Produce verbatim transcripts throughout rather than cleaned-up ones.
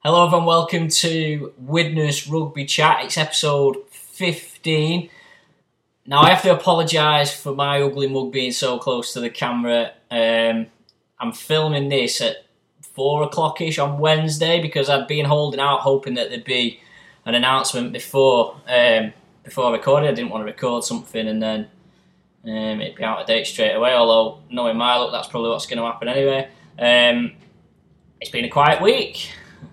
Hello everyone, welcome to Widnes Rugby Chat. It's episode fifteen. Now I have to apologise for my ugly mug being so close to the camera. Um, I'm filming this at four o'clock-ish on Wednesday because I'd been holding out hoping that there'd be an announcement before um, before I recorded. I didn't want to record something and then um, it'd be out of date straight away, although knowing my luck that's probably what's going to happen anyway. Um, it's been a quiet week.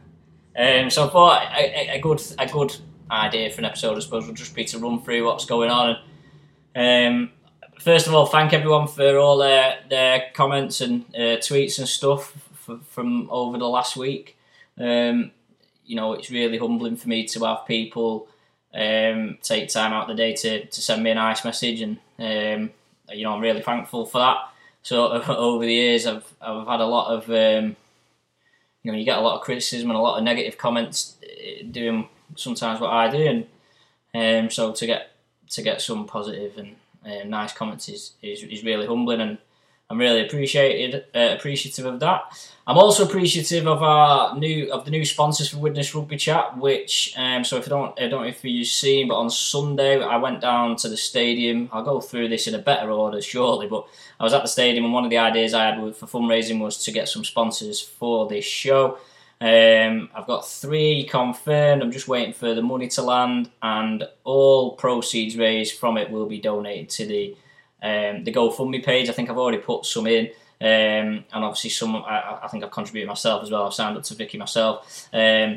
Um, so I thought a, a good a good idea for an episode, I suppose, would just be to run through what's going on. And, um, first of all, thank everyone for all their, their comments and uh, tweets and stuff f- from over the last week. Um, you know, it's really humbling for me to have people um, take time out of the day to, to send me a nice message, and um, you know, I'm really thankful for that. So over the years, I've I've had a lot of um, You know, you get a lot of criticism and a lot of negative comments doing sometimes what I do, and um, so to get to get some positive and uh, nice comments is, is is really humbling, and I'm really appreciated uh, appreciative of that. I'm also appreciative of our new of the new sponsors for Widnes Rugby Chat. Which um, so if I don't I don't know if you've seen, but on Sunday I went down to the stadium. I'll go through this in a better order shortly, but I was at the stadium, and one of the ideas I had for fundraising was to get some sponsors for this show. Um, I've got three confirmed. I'm just waiting for the money to land, and all proceeds raised from it will be donated to the um, the GoFundMe page. I think I've already put some in, um, and obviously some. I, I think I've contributed myself as well. I've signed up to Vicky myself. Um,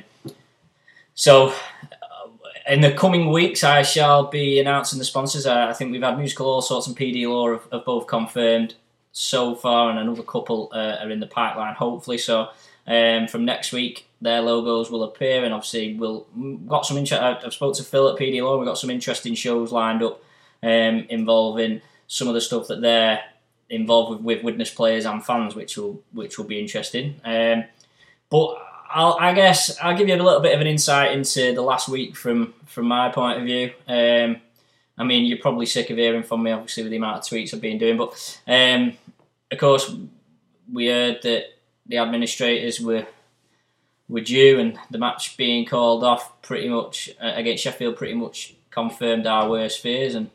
so. In the coming weeks, I shall be announcing the sponsors. I think we've had Musical All Sorts and P D Law have, have both confirmed so far, and another couple uh, are in the pipeline, hopefully. So um, from next week, their logos will appear, and obviously we'll got some interest. I've spoke to Phil at P D Law. We've got some interesting shows lined up um, involving some of the stuff that they're involved with, with Widnes players and fans, which will which will be interesting. Um, but I'll, I guess I'll give you a little bit of an insight into the last week from, from my point of view. Um, I mean, you're probably sick of hearing from me, obviously, with the amount of tweets I've been doing. But, um, of course, we heard that the administrators were were due, and the match being called off pretty much uh, against Sheffield pretty much confirmed our worst fears. And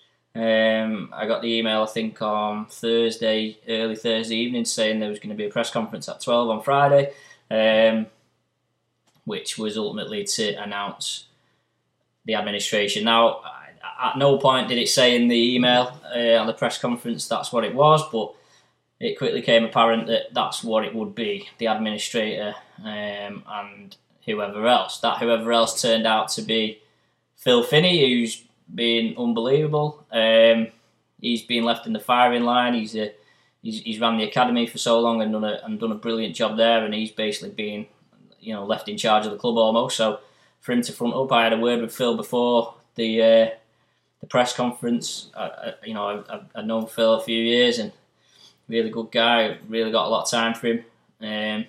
um, I got the email, I think, on Thursday, early Thursday evening, saying there was going to be a press conference at twelve on Friday. Um, which was ultimately to announce the administration. Now, at no point did it say in the email uh, on the press conference that's what it was, but it quickly became apparent that that's what it would be, the administrator um, and whoever else. That whoever else turned out to be Phil Finney, who's been unbelievable. Um, he's been left in the firing line. He's a He's, he's ran the academy for so long and done a and done a brilliant job there, and he's basically been, you know, left in charge of the club almost. So for him to front up, I had a word with Phil before the uh, the press conference. I, I, you know, I've, I've known Phil a few years, and really good guy. Really got a lot of time for him. Um,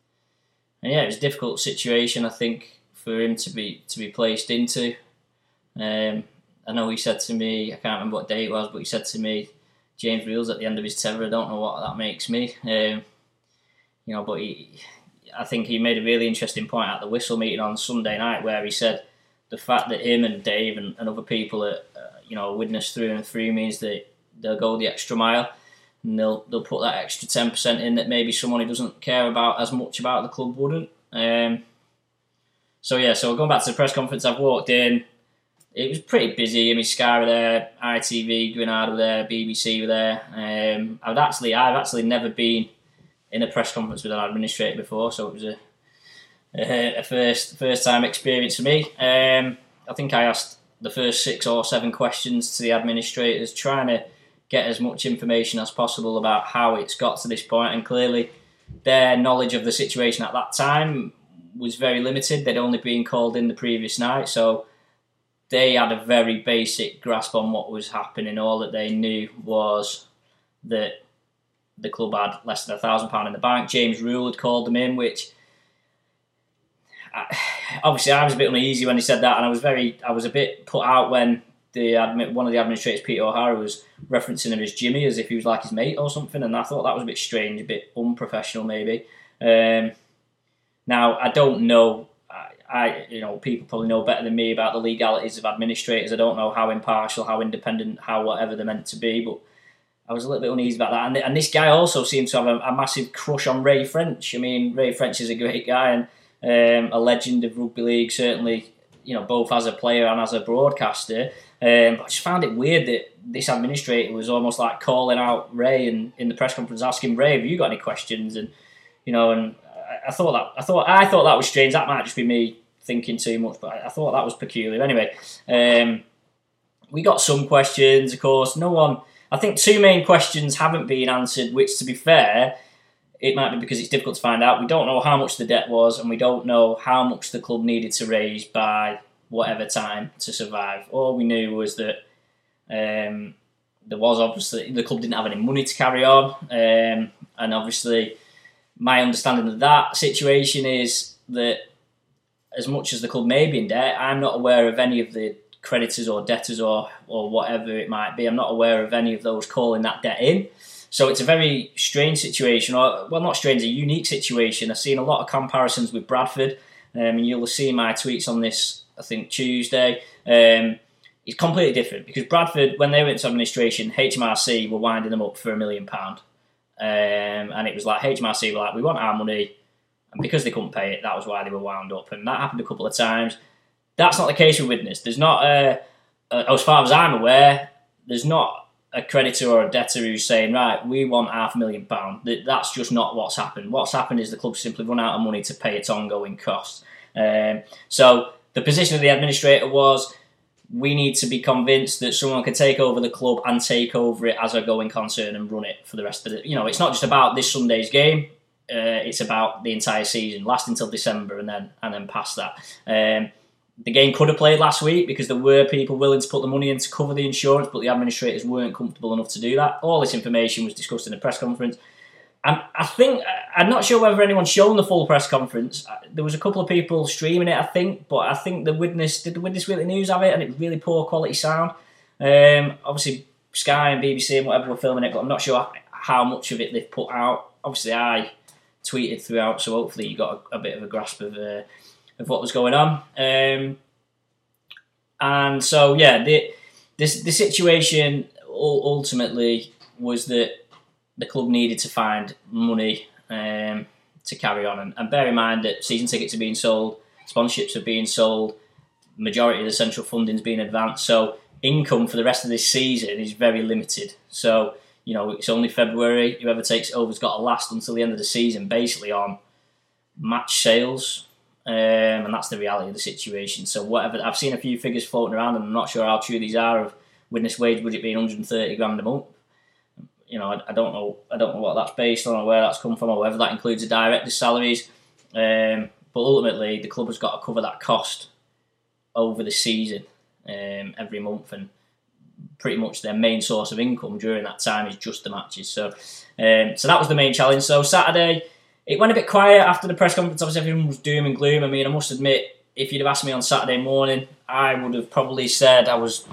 and yeah, it was a difficult situation, I think, for him to be to be placed into. Um, I know he said to me, I can't remember what day it was, but he said to me, James Reel's at the end of his tether. I don't know what that makes me. Um, you know, but he, I think he made a really interesting point at the Whistle meeting on Sunday night, where he said the fact that him and Dave and, and other people are, uh, you know, Widnes through and through means that they'll go the extra mile, and they'll they'll put that extra ten percent in that maybe someone who doesn't care about as much about the club wouldn't. Um, so yeah, so going back to the press conference, I've walked in. It was pretty busy. I mean, Sky were there, I T V, Grenada were there, B B C were there. Um, I've actually, I've actually never been in a press conference with an administrator before, so it was a a, a first first time experience for me. Um, I think I asked the first six or seven questions to the administrators, trying to get as much information as possible about how it's got to this point, and clearly their knowledge of the situation at that time was very limited. They'd only been called in the previous night, so they had a very basic grasp on what was happening. All that they knew was that the club had less than a thousand pound in the bank. James Rule had called them in, which I, obviously I was a bit uneasy when he said that, and I was very, I was a bit put out when the admin, one of the administrators, Peter O'Hara, was referencing him as Jimmy, as if he was like his mate or something, and I thought that was a bit strange, a bit unprofessional maybe. Um, Now, I don't know, I, I you know, people probably know better than me about the legalities of administrators. I don't know how impartial, how independent, how whatever they're meant to be, but I was a little bit uneasy about that. And, and this guy also seems to have a, a massive crush on Ray French. I mean, Ray French is a great guy and um, a legend of rugby league, certainly, you know, both as a player and as a broadcaster. Um, but I just found it weird that this administrator was almost like calling out Ray and in the press conference, asking Ray, "Have you got any questions?" And you know, and I, I thought that I thought I thought that was strange. That might just be me thinking too much, but I, I thought that was peculiar. Anyway, um, we got some questions, of course. No one. I think two main questions haven't been answered, which, to be fair, it might be because it's difficult to find out. We don't know how much the debt was, and we don't know how much the club needed to raise by whatever time to survive. All we knew was that um, there was obviously the club didn't have any money to carry on, um, and obviously my understanding of that situation is that as much as the club may be in debt, I'm not aware of any of the creditors or debtors or or whatever it might be. I'm not aware of any of those calling that debt in. So it's a very strange situation, or well, not strange, a unique situation. I've seen a lot of comparisons with Bradford, um, and you'll see my tweets on this, I think, Tuesday. Um, it's completely different because Bradford, when they went to administration, H M R C were winding them up for a million pound. Um, and it was like, H M R C were like, we want our money. And because they couldn't pay it, that was why they were wound up. And that happened a couple of times. That's not the case with Widnes. There's not, a, a, as far as I'm aware, there's not a creditor or a debtor who's saying, right, we want half a million pounds. That's just not what's happened. What's happened is the club simply run out of money to pay its ongoing costs. Um, so the position of the administrator was, we need to be convinced that someone can take over the club and take over it as a going concern and run it for the rest of the... You know, it's not just about this Sunday's game. Uh, it's about the entire season, last until December and then and then past that. Um, the game could have played last week because there were people willing to put the money in to cover the insurance, but the administrators weren't comfortable enough to do that. All this information was discussed in a press conference. And I think, I'm not sure whether anyone's shown the full press conference. There was a couple of people streaming it, I think, but I think the Widnes, did the Widnes Weekly News have it? And it was really poor quality sound. Um, obviously, Sky and B B C and whatever were filming it, but I'm not sure how much of it they've put out. Obviously, I tweeted throughout, so hopefully you got a, a bit of a grasp of uh, of what was going on. Um, and so, yeah, the this the situation ultimately was that the club needed to find money um, to carry on. And, and bear in mind that season tickets are being sold, sponsorships are being sold, majority of the central funding is being advanced. So income for the rest of this season is very limited. So, you know, it's only February. Whoever takes it over has got to last until the end of the season, basically on match sales. Um, and that's the reality of the situation. So whatever, I've seen a few figures floating around, and I'm not sure how true these are, of Widnes wage budget being one hundred thirty grand a month. You know, I, I don't know. I don't know what that's based on, or where that's come from, or whether that includes the directors' salaries. Um, but ultimately, the club has got to cover that cost over the season um, every month, and pretty much their main source of income during that time is just the matches. So, um, so that was the main challenge. So Saturday, it went a bit quiet after the press conference. Obviously, everyone was doom and gloom. I mean, I must admit, if you'd have asked me on Saturday morning, I would have probably said I was.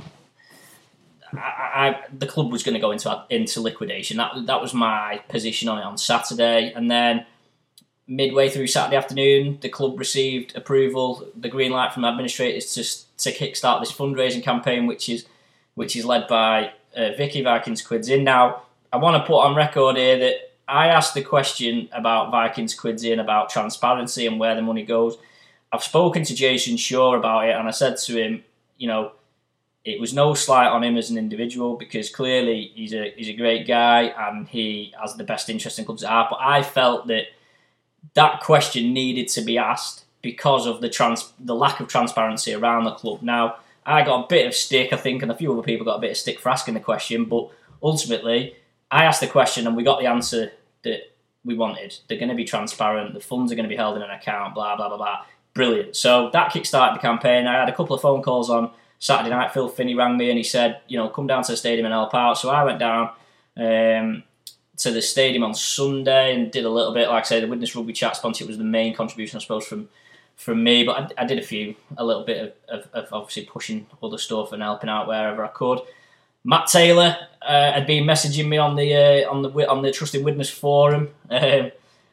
I, I, the club was going to go into into liquidation. That that was my position on it on Saturday, and then midway through Saturday afternoon, the club received approval, the green light from administrators to to kickstart this fundraising campaign, which is which is led by uh, Vicky Vikings Quids In. Now, I want to put on record here that I asked the question about Vikings Quids In, about transparency and where the money goes. I've spoken to Jason Shaw about it, and I said to him, you know, it was no slight on him as an individual, because clearly he's a he's a great guy and he has the best interest in clubs at heart. But I felt that that question needed to be asked because of the trans the lack of transparency around the club. Now, I got a bit of stick, I think, and a few other people got a bit of stick for asking the question. But ultimately, I asked the question and we got the answer that we wanted. They're going to be transparent. The funds are going to be held in an account. Blah blah blah blah. Brilliant. So that kick-started the campaign. I had a couple of phone calls on Saturday night. Phil Finney rang me and he said, you know, come down to the stadium and help out. So I went down um, to the stadium on Sunday and did a little bit, like I say, the Widnes Rugby Chat sponsorship was the main contribution, I suppose, from from me. But I, I did a few, a little bit of, of, of obviously pushing other stuff and helping out wherever I could. Matt Taylor uh, had been messaging me on the uh, on the on the Trusted Widnes forum. Um,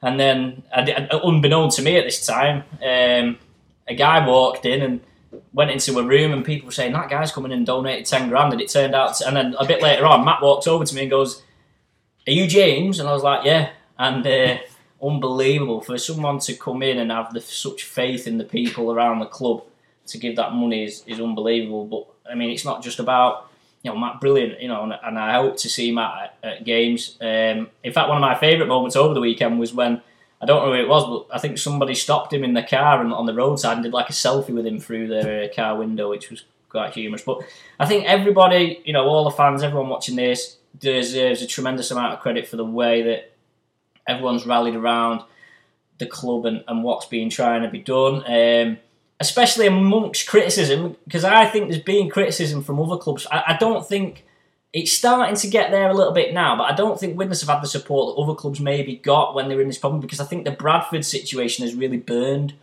And then, unbeknown to me at this time, um, a guy walked in and went into a room, and people were saying, that guy's coming in and donated ten grand. And it turned out, to, and then a bit later on, Matt walked over to me and goes, are you James? And I was like, yeah. And uh, unbelievable for someone to come in and have the, such faith in the people around the club to give that money is, is unbelievable. But I mean, it's not just about, you know, Matt, brilliant, you know, and, and I hope to see Matt at, at games. Um, in fact, one of my favourite moments over the weekend was when, I don't know who it was, but I think somebody stopped him in the car and on the roadside and did like a selfie with him through their uh, car window, which was quite humorous. But I think everybody, you know, all the fans, everyone watching this deserves a tremendous amount of credit for the way that everyone's rallied around the club and, and what's being trying to be done. Um, especially amongst criticism, because I think there's been criticism from other clubs. I, I don't think it's starting to get there a little bit now, but I don't think Widnes have had the support that other clubs maybe got when they were in this problem, because I think the Bradford situation has really burned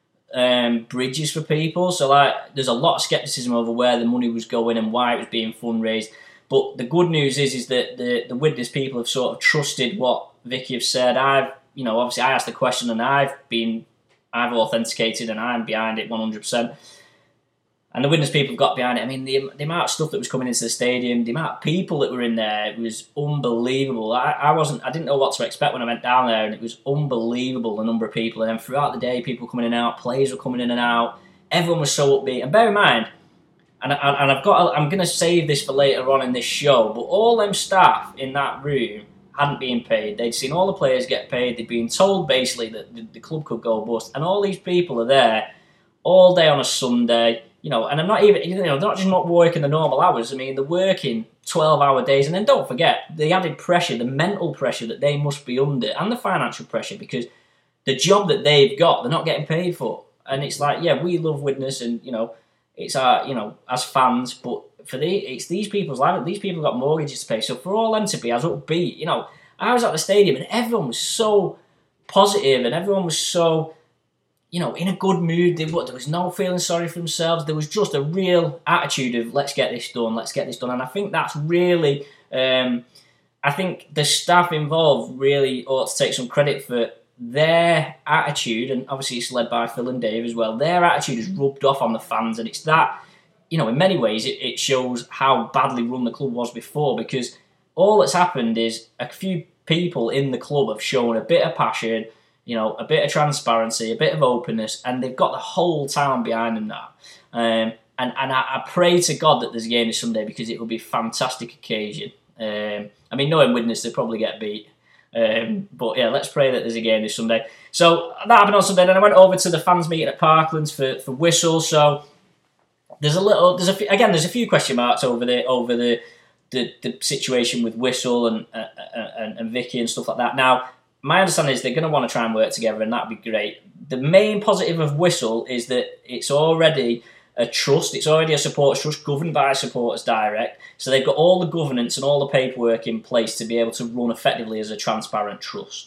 um, bridges for people. So like, there's a lot of scepticism over where the money was going and why it was being fundraised. But the good news is, is that the, the Widnes people have sort of trusted what Vicky have said. I've, you know, obviously I asked the question and I've been, I've authenticated and I'm behind it one hundred percent. And the Widnes people have got behind it. I mean, the, the amount of stuff that was coming into the stadium, the amount of people that were in there, it was unbelievable. I, I wasn't, I didn't know what to expect when I went down there, and it was unbelievable, the number of people. And then throughout the day, people coming in and out, players were coming in and out. Everyone was so upbeat. And bear in mind, and, I, and I've got, I'm going to save this for later on in this show, but all them staff in that room hadn't been paid. They'd seen all the players get paid. They'd been told basically that the, the club could go bust. And all these people are there all day on a Sunday. You know, and I'm not even, you know, not just not working the normal hours. I mean, they're working twelve-hour days. And then don't forget, the added pressure, the mental pressure that they must be under, and the financial pressure, because the job that they've got, they're not getting paid for. And it's like, yeah, we love Widnes, and, you know, it's our, you know, as fans, but for the, it's these people's lives. These people got mortgages to pay. So for all them to be as upbeat, you know, I was at the stadium and everyone was so positive and everyone was so, you know, in a good mood. They, there was no feeling sorry for themselves. There was just a real attitude of, let's get this done, let's get this done. And I think that's really, um, I think the staff involved really ought to take some credit for their attitude. And obviously it's led by Phil and Dave as well. Their attitude is rubbed off on the fans. And it's that, you know, in many ways it, it shows how badly run the club was before, because all that's happened is a few people in the club have shown a bit of passion, you know, a bit of transparency, a bit of openness, and they've got the whole town behind them now. Um, and and I, I pray to God that there's a game this Sunday, because it will be a fantastic occasion. Um, I mean, knowing Widnes, they'll probably get beat. Um, but yeah, let's pray that there's a game this Sunday. So that happened on Sunday. Then I went over to the fans meeting at Parklands for, for Whistle. So there's a little, there's a few, again, there's a few question marks over the over the the, the situation with Whistle and, uh, and and Vicky and stuff like that. Now, my understanding is they're going to want to try and work together, and that'd be great. The main positive of Whistle is that it's already a trust, it's already a supporters trust governed by Supporters Direct, so they've got all the governance and all the paperwork in place to be able to run effectively as a transparent trust.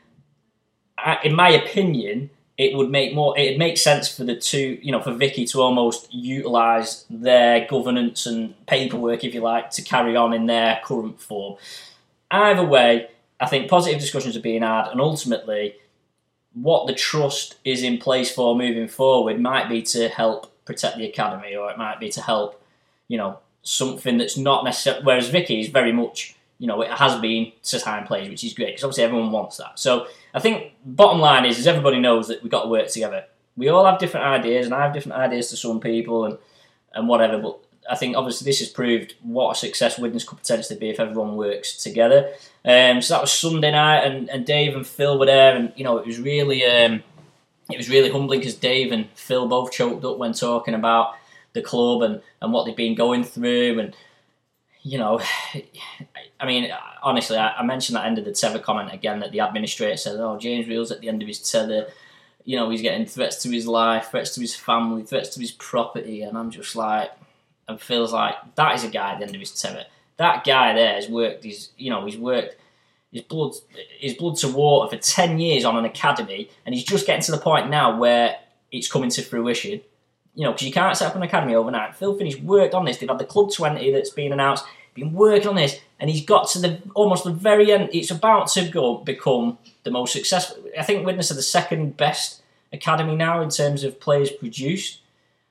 I, in my opinion, it would make more, it makes sense for the two, you know, for Vicky to almost utilise their governance and paperwork, if you like, to carry on in their current form. Either way, I think positive discussions are being had, and ultimately what the trust is in place for moving forward might be to help protect the academy, or it might be to help, you know, something that's not necessarily, whereas Vicky is very much, you know, it has been to sign players, which is great, because obviously everyone wants that. So I think bottom line is, is everybody knows that we've got to work together. We all have different ideas, and I have different ideas to some people and, and whatever, but I think obviously this has proved what a success Widnes could potentially be if everyone works together. Um, so that was Sunday night, and, and Dave and Phil were there, and you know it was really um, it was really humbling, because Dave and Phil both choked up when talking about the club and, and what they've been going through, and you know, I mean, honestly, I, I mentioned that end of the tether comment again, that the administrator said, "Oh, James Reel's at the end of his tether. You know, he's getting threats to his life, threats to his family, threats to his property," and I'm just like. And feels like that is a guy at the end of his tether. That guy there has worked his, you know, he's worked his blood, his blood to water for ten years on an academy, and he's just getting to the point now where it's coming to fruition. You know, because you can't set up an academy overnight. Phil Finney's worked on this. They've had the Club twenty that's been announced. been working on this, and he's got to the almost the very end. It's about to go become the most successful. I think Widnes are the second best academy now in terms of players produced,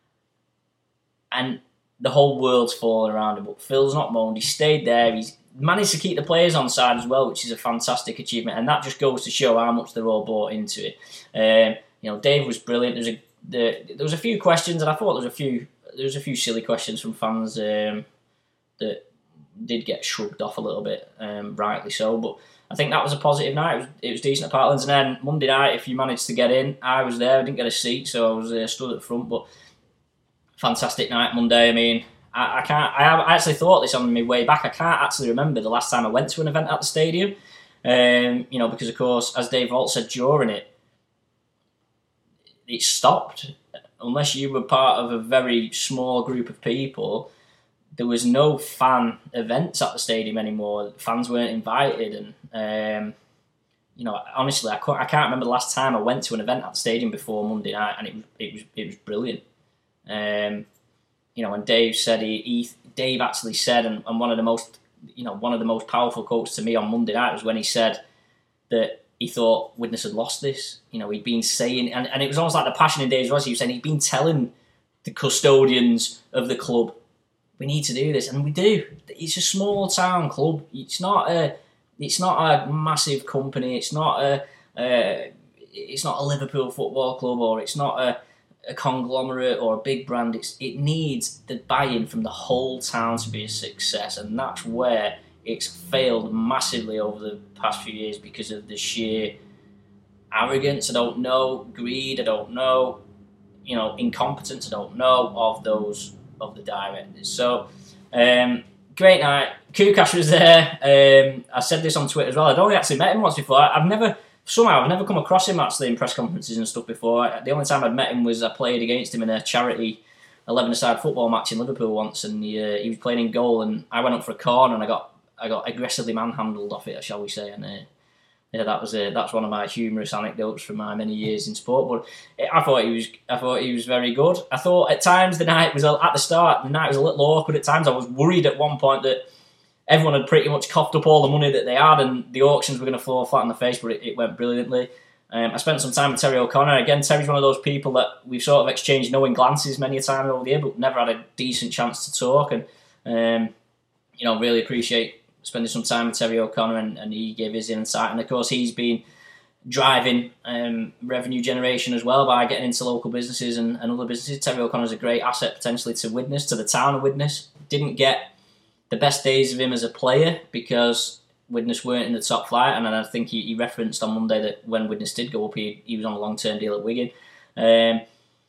and the whole world's falling around him. But Phil's not moaned. He stayed there. He's managed to keep the players on side as well, which is a fantastic achievement, and that just goes to show how much they're all bought into it. Um, you know, Dave was brilliant. There's a there, there was a few questions, and I thought there was a few there was a few silly questions from fans um, that did get shrugged off a little bit, um, rightly so. But I think that was a positive night. It was, it was decent at Parklands, and then Monday night, if you managed to get in, I was there. I didn't get a seat, so I was uh, stood at the front. But fantastic night Monday. I mean, I, I can't. I, have, I actually thought this on my way back. I can't actually remember the last time I went to an event at the stadium. Um, you know, because of course, as Dave Holt said during it, it stopped. Unless you were part of a very small group of people, there was no fan events at the stadium anymore. Fans weren't invited, and um, you know, honestly, I can't, I can't remember the last time I went to an event at the stadium before Monday night, and it was it was it was brilliant. Um, you know, and Dave said he, he Dave actually said, and, and one of the most you know one of the most powerful quotes to me on Monday night was when he said that he thought Widnes had lost this. You know, he'd been saying, and, and it was almost like the passion in Dave's voice. He was saying he'd been telling the custodians of the club, we need to do this, and we do. It's a small town club. It's not a, it's not a massive company. It's not a, uh, it's not a Liverpool football club, or it's not a, a conglomerate or a big brand. It's it needs the buy-in from the whole town to be a success, and that's where it's failed massively over the past few years because of the sheer arrogance. I don't know, greed. I don't know, you know, incompetence. I don't know of those. Of the directors. So, um, great night. Kukash was there. Um, I said this on Twitter as well. I'd only actually met him once before. I've never, somehow, I've never come across him actually in press conferences and stuff before. The only time I'd met him was I played against him in a charity eleven-a-side football match in Liverpool once, and he, uh, he was playing in goal, and I went up for a corner, and I got I got aggressively manhandled off it, shall we say, and uh, yeah, that was uh, that's one of my humorous anecdotes from my many years in sport. But I thought he was, I thought he was very good. I thought at times the night was at the start, the night was a little awkward. At times I was worried at one point that everyone had pretty much coughed up all the money that they had, and the auctions were going to fall flat in the face. But it, it went brilliantly. Um, I spent some time with Terry O'Connor. Again, Terry's one of those people that we've sort of exchanged knowing glances many a time over the year, but never had a decent chance to talk. And um, you know, really appreciate spending some time with Terry O'Connor, and, and he gave his insight. And of course, he's been driving um, revenue generation as well by getting into local businesses and, and other businesses. Terry O'Connor's a great asset potentially to Widnes, to the town of Widnes. Didn't get the best days of him as a player because Widnes weren't in the top flight, and I think he, he referenced on Monday that when Widnes did go up, he, he was on a long-term deal at Wigan. Um,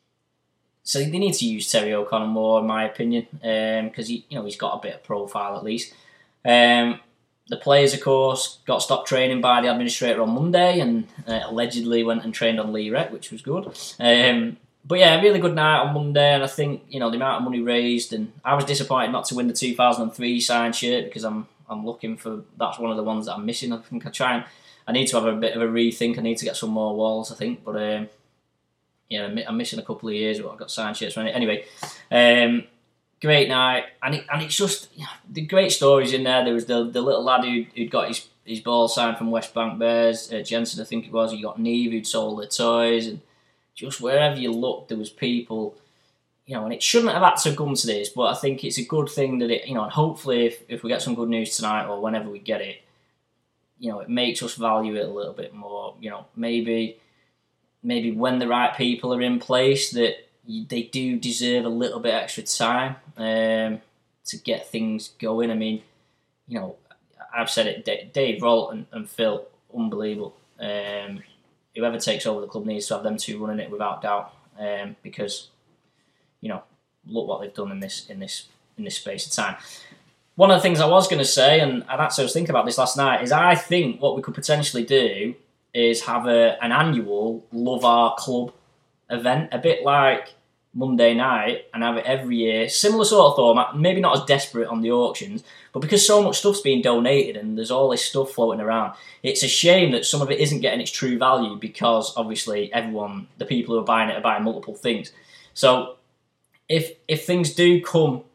so they need to use Terry O'Connor more, in my opinion, because um, he, you know, he's got a bit of profile at least. Um, the players, of course, got stopped training by the administrator on Monday, and uh, allegedly went and trained on Lee Rec, which was good. Um, but yeah, a really good night on Monday, and I think you know the amount of money raised, and I was disappointed not to win the two thousand three signed shirt because I'm I'm looking for that's one of the ones that I'm missing. I think I try and I need to have a bit of a rethink. I need to get some more walls, I think, but um, yeah, I'm missing a couple of years. But I've got signed shirts running anyway. Um, Great night, and it, and it's just you know, the great stories in there. There was the the little lad who who'd got his, his ball signed from West Bank Bears, uh, Jensen I think it was. You got Neve who'd sold their toys, and just wherever you looked, there was people. You know, and it shouldn't have had to come to this, but I think it's a good thing that it. You know, and hopefully, if if we get some good news tonight or whenever we get it, you know, it makes us value it a little bit more. You know, maybe maybe when the right people are in place that. They do deserve a little bit extra time um, to get things going. I mean, you know, I've said it, Dave Holt and, and Phil, unbelievable. Um, whoever takes over the club needs to have them two running it without doubt um, because, you know, look what they've done in this in this in this space of time. One of the things I was going to say, and, and actually I was thinking about this last night, is I think what we could potentially do is have a, an annual Love Our Club event, a bit like Monday night, and have it every year. Similar sort of format, maybe not as desperate on the auctions, but because so much stuff's being donated and there's all this stuff floating around, it's a shame that some of it isn't getting its true value because obviously everyone, the people who are buying it are buying multiple things. So if if things do come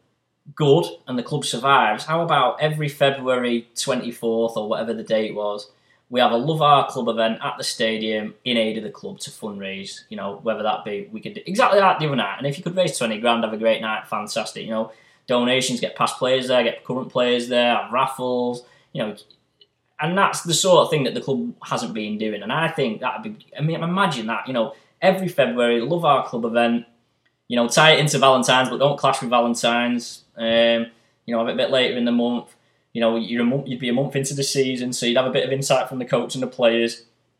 good and the club survives, how about every February twenty-fourth or whatever the date was, we have a Love Our Club event at the stadium in aid of the club to fundraise, you know, whether that be, we could do exactly that the other night. And if you could raise twenty grand, have a great night, fantastic, you know, donations, get past players there, get current players there, have raffles, you know, and that's the sort of thing that the club hasn't been doing. And I think that'd be, I mean, imagine that, you know, every February, Love Our Club event, you know, tie it into Valentine's, but don't clash with Valentine's, um, you know, have it a bit later in the month. You know, you're a month, you'd be a month into the season, so you'd have a bit of insight from the coach and the players.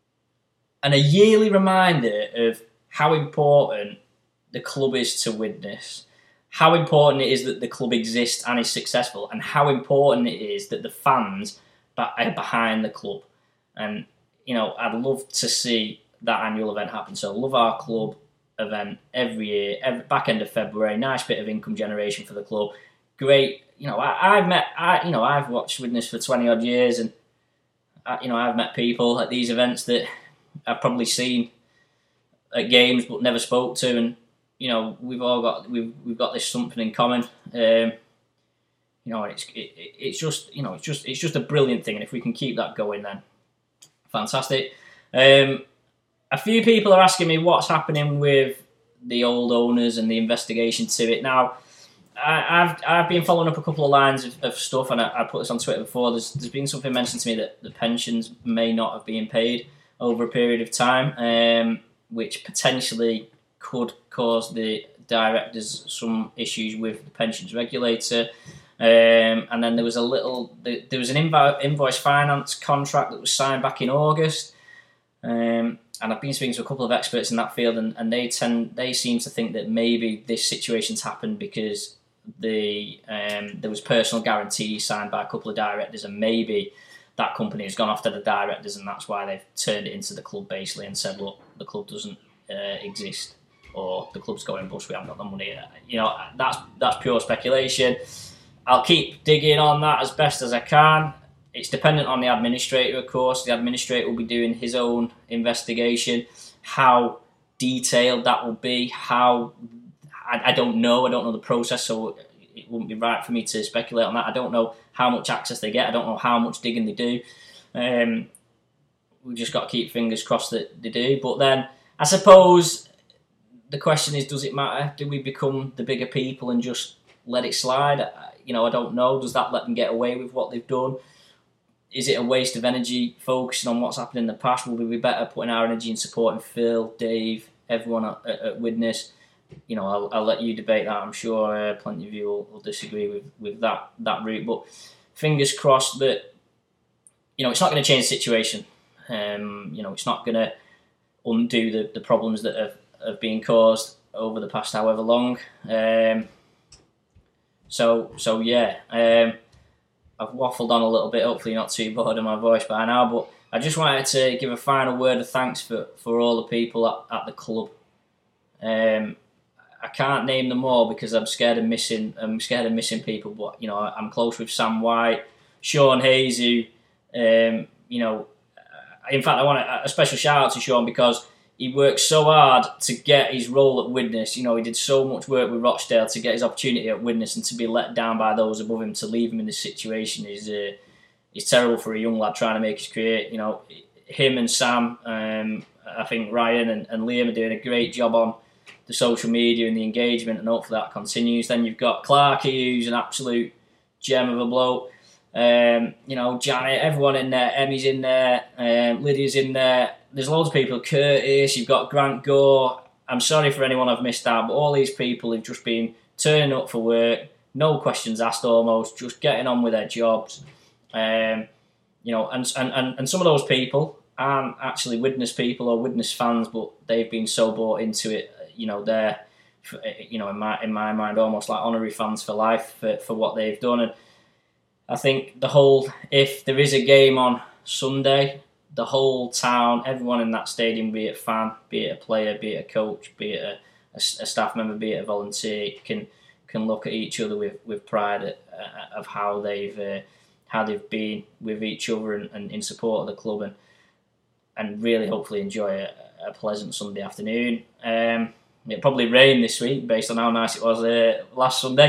And a yearly reminder of how important the club is to Widnes, how important it is that the club exists and is successful, and how important it is that the fans are behind the club. And, you know, I'd love to see that annual event happen. So Love Our Club event every year, every, back end of February, nice bit of income generation for the club. Great. You know, I, I've met, I, you know, I've watched Widnes for twenty odd years, and I, you know, I've met people at these events that I've probably seen at games but never spoke to, and you know, we've all got we've we've got this something in common. Um, you know, it's it, it's just you know, it's just it's just a brilliant thing, and if we can keep that going, then fantastic. Um, a few people are asking me what's happening with the old owners and the investigation to it now. I, I've I've been following up a couple of lines of, of stuff, and I, I put this on Twitter before. There's there's been something mentioned to me that the pensions may not have been paid over a period of time, um, which potentially could cause the directors some issues with the pensions regulator. Um, and then there was a little there was an invoice finance contract that was signed back in August. Um, and I've been speaking to a couple of experts in that field, and, and they tend they seem to think that maybe this situation's happened because the um, there was personal guarantees signed by a couple of directors, and maybe that company has gone after the directors, and that's why they've turned it into the club basically and said, look, the club doesn't uh, exist, or the club's going bust, we haven't got the money. You know, that's that's pure speculation. I'll keep digging on that as best as I can. It's dependent on the administrator, of course. The administrator will be doing his own investigation. How detailed that will be, how I, I don't know. I don't know the process, so it wouldn't be right for me to speculate on that. I don't know how much access they get. I don't know how much digging they do. Um, we've just got to keep fingers crossed that they do. But then, I suppose the question is, does it matter? Do we become the bigger people and just let it slide? You know, I don't know. Does that let them get away with what they've done? Is it a waste of energy focusing on what's happened in the past? Will we be better putting our energy in supporting Phil, Dave, everyone at, at, at Widnes? You know, I'll, I'll let you debate that. I'm sure uh, plenty of you will, will disagree with, with that that route. But fingers crossed that, you know, it's not going to change the situation. Um, you know, it's not going to undo the, the problems that have, have been caused over the past however long. Um, so, so yeah. Um, I've waffled on a little bit, hopefully not too bored of my voice by now, but I just wanted to give a final word of thanks for, for all the people at, at the club. Um, I can't name them all because I'm scared of missing I'm scared of missing people, but you know, I'm close with Sam White, Sean Hayes, who, um, you know, in fact I want a, a special shout out to Sean because he worked so hard to get his role at Widnes. You know, he did so much work with Rochdale to get his opportunity at Widnes, and to be let down by those above him, to leave him in this situation is uh, is terrible for a young lad trying to make his career. You know, him and Sam, um, I think Ryan and, and Liam are doing a great job on the social media and the engagement, and hopefully that continues. Then you've got Clarkey, who's an absolute gem of a bloke. Um, you know, Janet, everyone in there, Emmy's in there, um, Lydia's in there. There's loads of people, Curtis, you've got Grant Gore. I'm sorry for anyone I've missed out, but all these people have just been turning up for work, no questions asked almost, just getting on with their jobs. Um, you know, and, and, and some of those people aren't actually Widnes people or Widnes fans, but they've been so bought into it. You know, they're, you know, in my in my mind, almost like honorary fans for life for, for what they've done. And I think the whole, if there is a game on Sunday, the whole town, everyone in that stadium, be it a fan, be it a player, be it a coach, be it a, a, a staff member, be it a volunteer, can can look at each other with, with pride at, uh, of how they've uh, how they've been with each other and, and in support of the club, and and really hopefully enjoy a, a pleasant Sunday afternoon. Um, it probably rained this week based on how nice it was uh, last Sunday,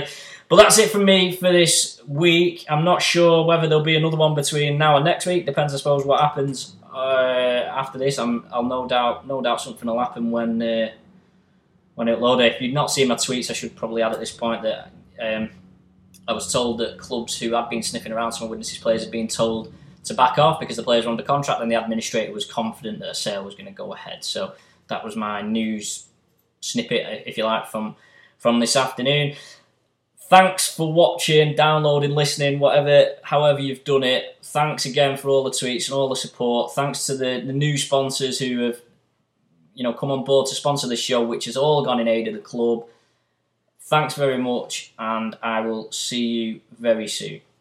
But that's it from me for this week. I'm not sure whether there'll be another one between now and next week. Depends, I suppose, what happens uh, after this. I'm, I'll no doubt, no doubt, something will happen when uh, when it loads. If you've not seen my tweets, I should probably add at this point that um, I was told that clubs who had been sniffing around some of Widnes' players had been told to back off because the players were under contract, and the administrator was confident that a sale was going to go ahead. So that was my news snippet, if you like, from from this afternoon. Thanks for watching, downloading, listening, whatever, however you've done it. Thanks again for all the tweets and all the support. Thanks to the, the new sponsors who have, you know, come on board to sponsor the show, which has all gone in aid of the club. Thanks very much, and I will see you very soon.